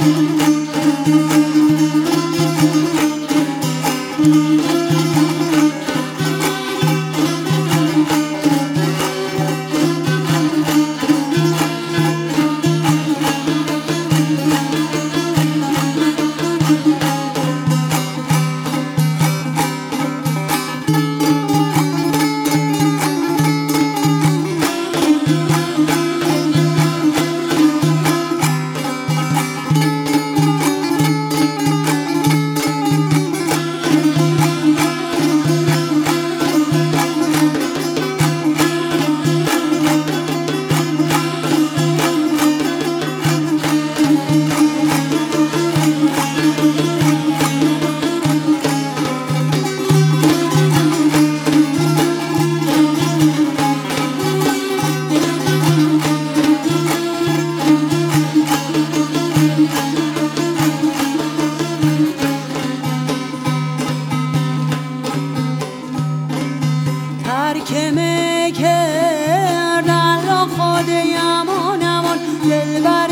ترکمه کردن را خود امان امان دلبر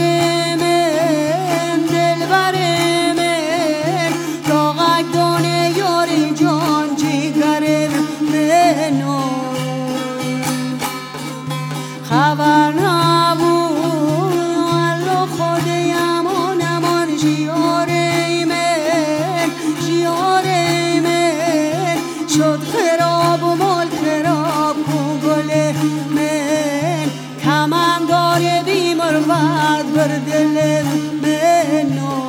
من داغک دانه یاری جان جیگر منو خبر نبود الله خود امان امان جیار من شد خراب و مال خراب کو گل من کمندار بیمار ورد بر دل منو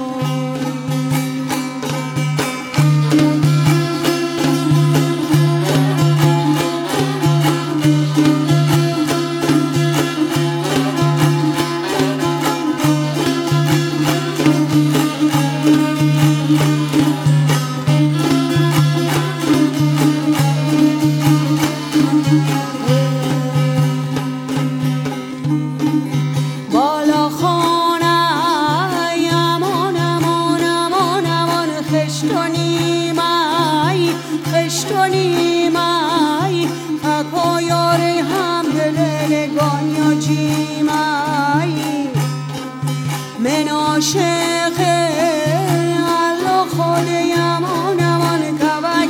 خشتونی مای فکو یاری هم دلگان یا جی مای من عاشق الله خود امان امان کوک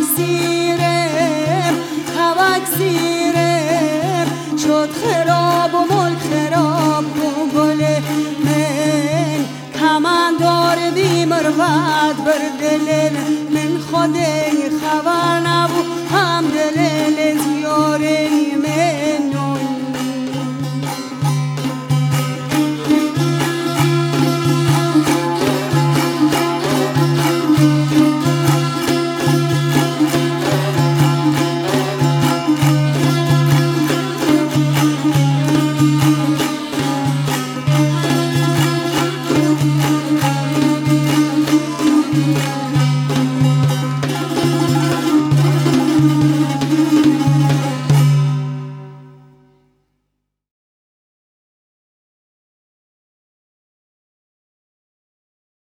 سیرم شد خراب و ملک خراب کو گل من کمندار بیمار ود بر دل من خود خبر نبود هم دل زیاره